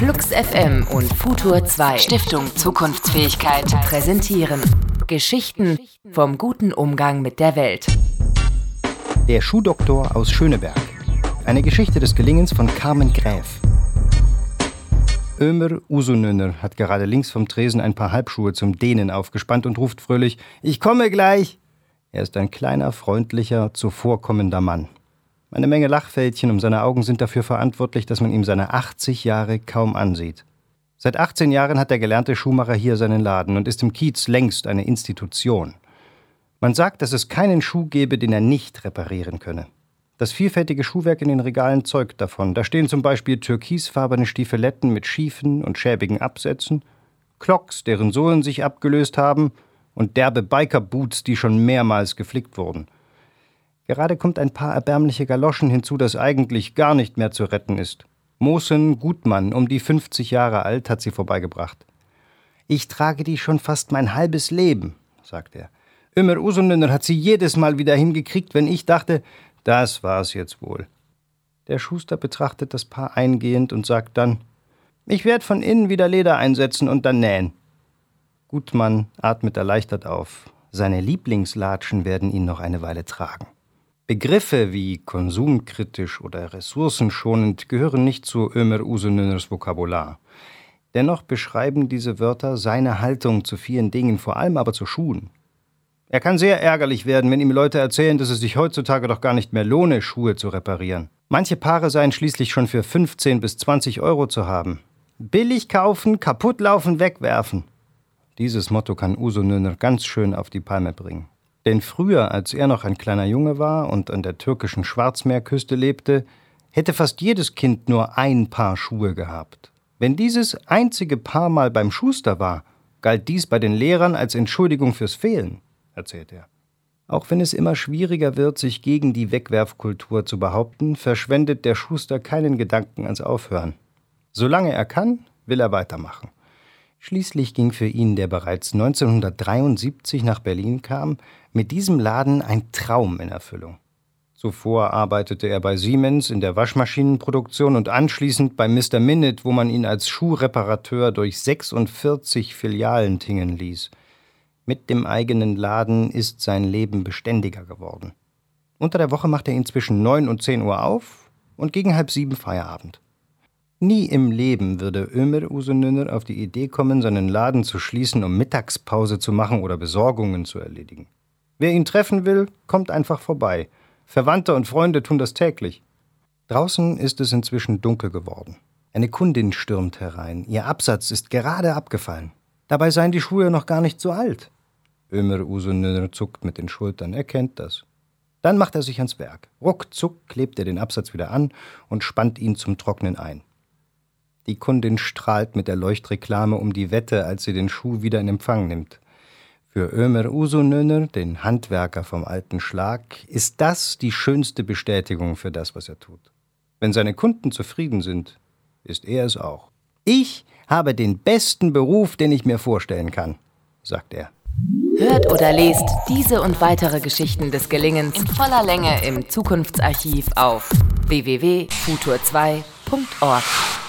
Flux FM und Futur 2 Stiftung Zukunftsfähigkeit präsentieren Geschichten vom guten Umgang mit der Welt. Der Schuhdoktor aus Schöneberg. Eine Geschichte des Gelingens von Carmen Gräf. Ömer Usunöner hat gerade links vom Tresen ein paar Halbschuhe zum Dehnen aufgespannt und ruft fröhlich: »Ich komme gleich!« Er ist ein kleiner, freundlicher, zuvorkommender Mann. Eine Menge Lachfältchen um seine Augen sind dafür verantwortlich, dass man ihm seine 80 Jahre kaum ansieht. Seit 18 Jahren hat der gelernte Schuhmacher hier seinen Laden und ist im Kiez längst eine Institution. Man sagt, dass es keinen Schuh gebe, den er nicht reparieren könne. Das vielfältige Schuhwerk in den Regalen zeugt davon. Da stehen zum Beispiel türkisfarbene Stiefeletten mit schiefen und schäbigen Absätzen, Clogs, deren Sohlen sich abgelöst haben, und derbe Biker-Boots, die schon mehrmals geflickt wurden. Gerade kommt ein paar erbärmliche Galoschen hinzu, das eigentlich gar nicht mehr zu retten ist. Mosen Gutmann, um die 50 Jahre alt, hat sie vorbeigebracht. »Ich trage die schon fast mein halbes Leben«, sagt er. »Ömer Usunöner hat sie jedes Mal wieder hingekriegt, wenn ich dachte, das war's jetzt wohl.« Der Schuster betrachtet das Paar eingehend und sagt dann: »Ich werde von innen wieder Leder einsetzen und dann nähen.« Gutmann atmet erleichtert auf. Seine Lieblingslatschen werden ihn noch eine Weile tragen. Begriffe wie konsumkritisch oder ressourcenschonend gehören nicht zu Ömer Usunöners Vokabular. Dennoch beschreiben diese Wörter seine Haltung zu vielen Dingen, vor allem aber zu Schuhen. Er kann sehr ärgerlich werden, wenn ihm Leute erzählen, dass es sich heutzutage doch gar nicht mehr lohne, Schuhe zu reparieren. Manche Paare seien schließlich schon für 15 bis 20 Euro zu haben. Billig kaufen, kaputt laufen, wegwerfen. Dieses Motto kann Usunöner ganz schön auf die Palme bringen. Denn früher, als er noch ein kleiner Junge war und an der türkischen Schwarzmeerküste lebte, hätte fast jedes Kind nur ein Paar Schuhe gehabt. Wenn dieses einzige Paar mal beim Schuster war, galt dies bei den Lehrern als Entschuldigung fürs Fehlen, erzählt er. Auch wenn es immer schwieriger wird, sich gegen die Wegwerfkultur zu behaupten, verschwendet der Schuster keinen Gedanken ans Aufhören. Solange er kann, will er weitermachen. Schließlich ging für ihn, der bereits 1973 nach Berlin kam, mit diesem Laden ein Traum in Erfüllung. Zuvor arbeitete er bei Siemens in der Waschmaschinenproduktion und anschließend bei Mr. Minute, wo man ihn als Schuhreparateur durch 46 Filialen tingeln ließ. Mit dem eigenen Laden ist sein Leben beständiger geworden. Unter der Woche macht er ihn zwischen 9 und 10 Uhr auf und gegen 6:30 Feierabend. Nie im Leben würde Ömer Usunöner auf die Idee kommen, seinen Laden zu schließen, um Mittagspause zu machen oder Besorgungen zu erledigen. Wer ihn treffen will, kommt einfach vorbei. Verwandte und Freunde tun das täglich. Draußen ist es inzwischen dunkel geworden. Eine Kundin stürmt herein. Ihr Absatz ist gerade abgefallen. Dabei seien die Schuhe noch gar nicht so alt. Ömer Usunöner zuckt mit den Schultern. Er kennt das. Dann macht er sich ans Werk. Ruckzuck klebt er den Absatz wieder an und spannt ihn zum Trocknen ein. Die Kundin strahlt mit der Leuchtreklame um die Wette, als sie den Schuh wieder in Empfang nimmt. Für Ömer Usunöner, den Handwerker vom alten Schlag, ist das die schönste Bestätigung für das, was er tut. Wenn seine Kunden zufrieden sind, ist er es auch. »Ich habe den besten Beruf, den ich mir vorstellen kann«, sagt er. Hört oder lest diese und weitere Geschichten des Gelingens in voller Länge im Zukunftsarchiv auf www.futur2.org.